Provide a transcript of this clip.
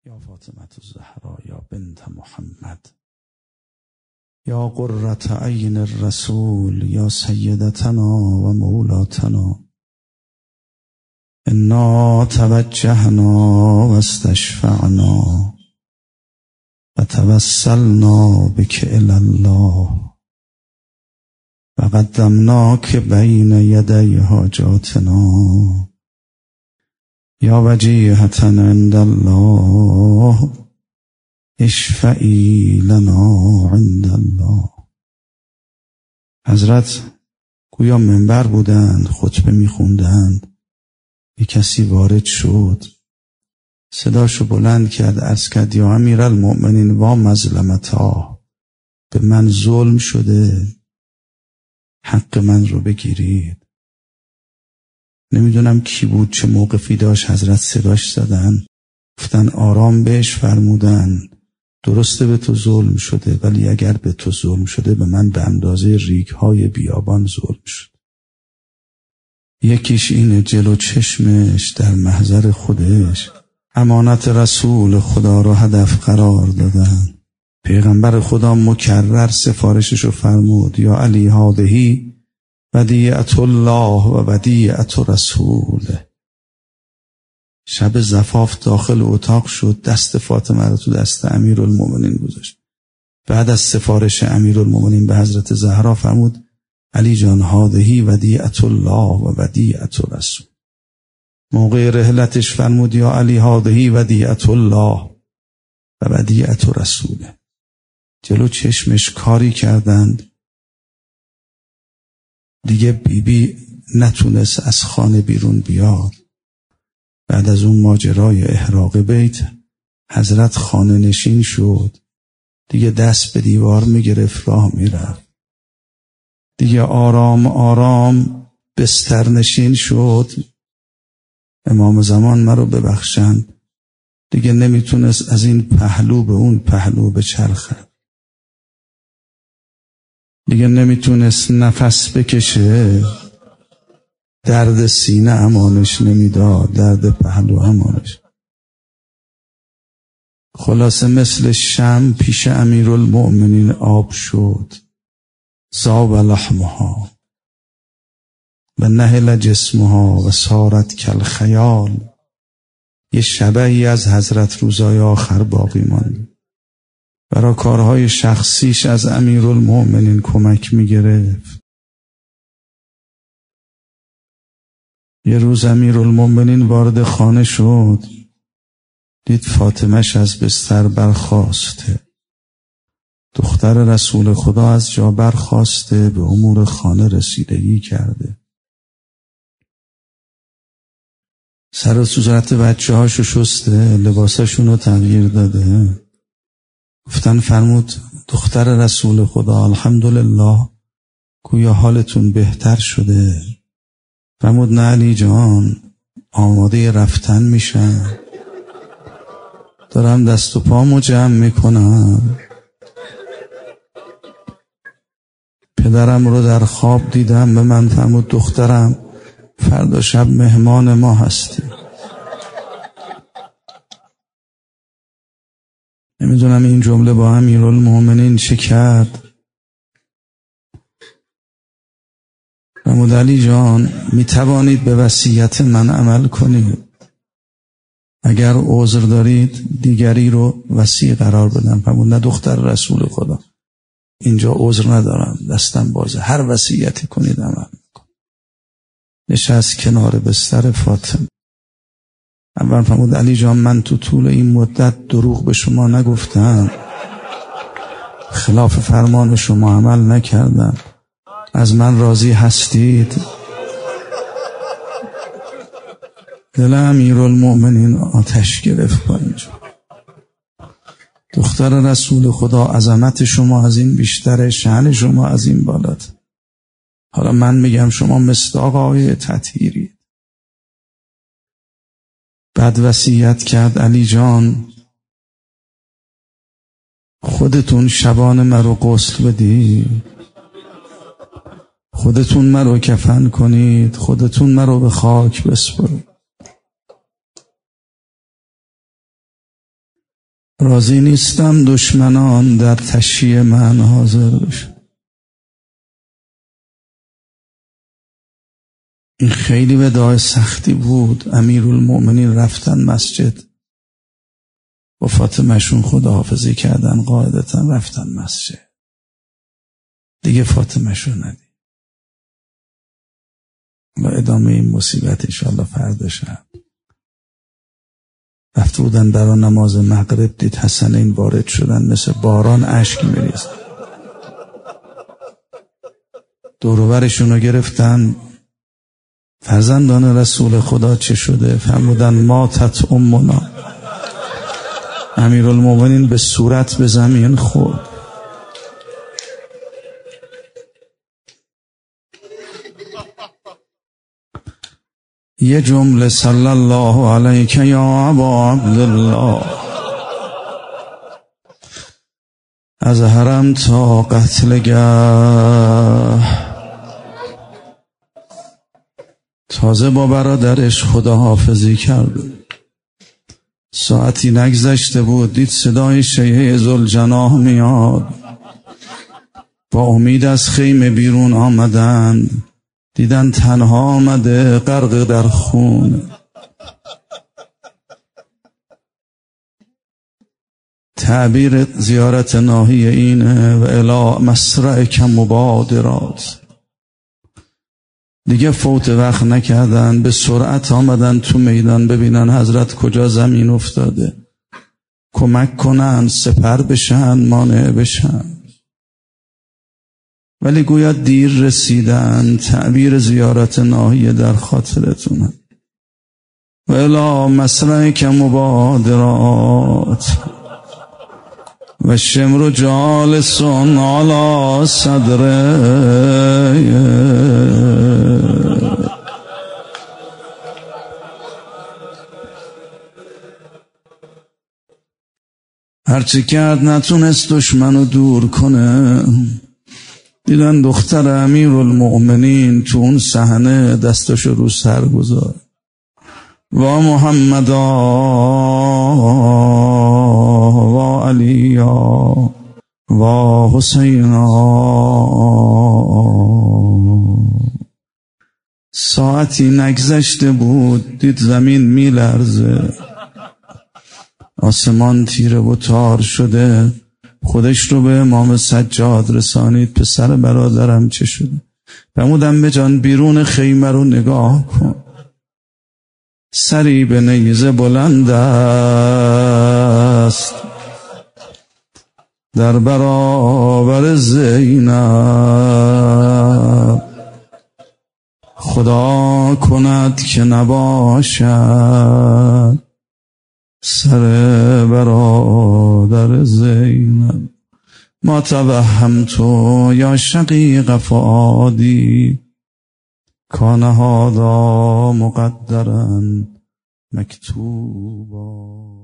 یا فاطمة الزهرا یا بنت محمد یا قرة عین الرسول یا سیدتنا و مولاتنا انا توجهنا و استشفعنا و توسلنا بک الی الله و قدمناک بین یدی حاجاتنا یا وجیهة عند الله اشفعی لنا عند الله. حضرت گویا منبر بودند، خطبه میخوندند، یک کسی وارد شد، صداشو بلند کرد، عرض کرد یا امیرالمؤمنین و مظلمتا، به من ظلم شده، حق من رو بگیرید. نمیدونم کی بود، چه موقفی داشت، حضرت صداش زدن، گفتن آرام بهش فرمودن درسته به تو ظلم شده، ولی اگر به تو ظلم شده به من به اندازه ریگ‌های بیابان ظلم شد. یکیش اینه جلو چشمش در محضر خودش امانت رسول خدا رو هدف قرار دادن. پیغمبر خدا مکرر سفارششو فرمود یا علی هادهی ودیعت الله و ودیعت رسوله. شب زفاف داخل اتاق شد، دست فاطمه رو تو دست امیرالمؤمنین گذاشت. بعد از سفارش امیرالمؤمنین به حضرت زهرا فرمود علی جان هادهی ودیعت الله و ودیعت رسول. موقع رحلتش فرمود یا علی هادهی ودیعت الله و ودیعت رسوله. جلو چشمش کاری کردند دیگه بیبی نتونست از خانه بیرون بیاد. بعد از اون ماجرای احراق بیت حضرت خانه نشین شد، دیگه دست به دیوار میگرفت، راه میرفت، دیگه آرام آرام بستر نشین شد. امام زمان مرا ببخشند، دیگه نمیتونست از این پهلو به اون پهلو بچرخه، دیگه نمیتونست نفس بکشه، درد سینه امانش نمیداد، درد پهلو امانش. خلاصه مثل شمع پیش امیرالمؤمنین آب شد، ذاب لحمها و نهل جسمها و صارت کالخیال. یه شبعی از حضرت روزای آخر باقی ماند. برای کارهای شخصیش از امیرالمؤمنین کمک میگرفت. یه روز امیرالمؤمنین وارد خانه شد، دید فاطمه‌ش از بستر برخاسته. دختر رسول خدا از جا برخاسته، به امور خانه رسیدگی کرده. سر و صورت بچه هاشو شسته، لباسشون رو تغییر داده. گفتن فرمود دختر رسول خدا الحمدلله گویا حالتون بهتر شده. فرمود نه علی جان، آماده رفتن میشم، دارم دست و پامو جمع میکنم. پدرم رو در خواب دیدم، به من فرمود دخترم فردا شب مهمان ما هستی. نمیدونم این جمله با امیرالمؤمنین چه کرد. فرمود علی جان میتوانید به وصیت من عمل کنید، اگر عذر دارید دیگری رو وصی قرار بدم. فرمود نه دختر رسول خدا، اینجا عذر ندارم، دستم بازه، هر وصیتی کنید عمل میکنم. نشست کنار بستر فاطمه. اول فرمود علی جان من تو طول این مدت دروغ به شما نگفتم، خلاف فرمان شما عمل نکردم، از من راضی هستید؟ دل امیرالمؤمنین آتش گرفت با اینجا. دختر رسول خدا عظمت شما از این بیشتره، شأن شما از این بالاتر. حالا من میگم شما مصداق آیه تطهیری. بعد وصیت کرد علی جان خودتون شبان مرا غسل بدید، خودتون مرا کفن کنید، خودتون مرا به خاک بسپارید. راضی نیستم دشمنان در تشییع من حاضر بشن. این خیلی وداع سختی بود. امیرالمؤمنین رفتن مسجد، با فاطمه‌شون خداحافظی کردن، قاعدتا رفتن مسجد، دیگه فاطمه‌شون ندید. و ادامه این مصیبت انشاءالله فردا شب رفته بودن برای نماز مغرب، دید حسنین وارد شدن، مثل باران اشک میریزه. دور و برشون رو گرفتن، فرزندان رسول خدا چه شده؟ فرمودن ماتت امنا. امیرالمومنین به صورت به زمین خورد. یه جمله صلی الله علیک یا ابا عبدالله، از حرم تا قتلگاه، تازه با برادرش خداحافظی کرد. ساعتی نگذشته بود، دید صدای شیعه ذوالجناح میاد. با امید از خیمه بیرون آمدند، دیدن تنها آمده، غرق در خون. تعبیر زیارت ناحیه اینه و الی مسرعک مبادرات. دیگه فوت وقت نکردن، به سرعت آمدن تو میدان ببینن حضرت کجا زمین افتاده، کمک کنن، سپر بشن، مانع بشن. ولی گویا دیر رسیدن. تعبیر زیارت ناحیه در خاطرتونه. و الی مسرعک مبادرات و شمر جالسون علی صدره. هرچی کرد نتونست دشمنو دور کنه. دیدن دختر امیرالمؤمنین تو اون صحنه دستشو رو سر گذار، و محمدا و علیا و حسینا. ساعتی نگذشته بود، دید زمین میلرزه، آسمان تیره و تار شده. خودش رو به امام سجاد رسانید، پسر برادرم چه شده؟ فرمودم به جان بیرون خیمه رو نگاه کن، سری به نیزه بلند است در برابر زینب، خدا کند که نباشد سر برادر زینب. ما توهمت یا شقیق فؤادی کان هذا مقدرا مکتوبا.